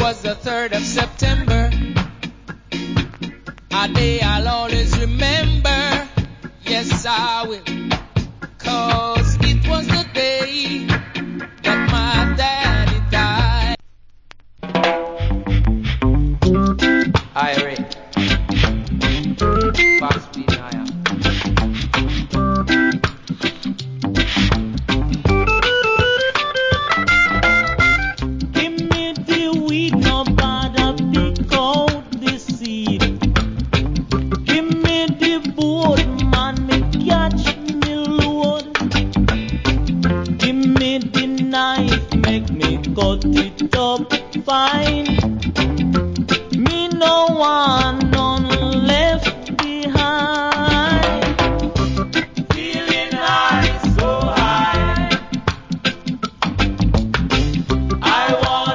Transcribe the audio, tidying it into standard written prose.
was the 3rd of September, a day I'll always remember. Yes, I will, 'cause it was the day that my daddy died. Irene, fast speed higher. Cut it up fine. Me no want no